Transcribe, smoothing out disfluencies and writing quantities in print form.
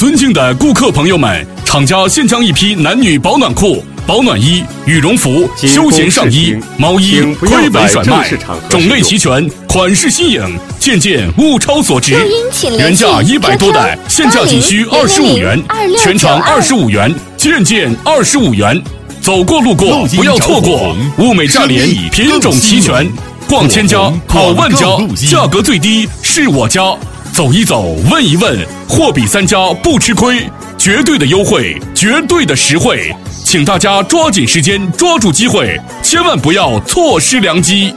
尊敬的顾客朋友们，厂家现将一批男女保暖裤、保暖衣、羽绒服、休闲上衣、毛衣亏本甩卖，种类齐全，款式新颖，件件物超所值。原价100多的，现价仅需25元，全场25元，件件25元。走过路过不要错过，物美价廉，品种齐全。逛千家，跑万家，价格最低是我家。走一走，问一问，货比三家不吃亏，绝对的优惠，绝对的实惠，请大家抓紧时间，抓住机会，千万不要错失良机。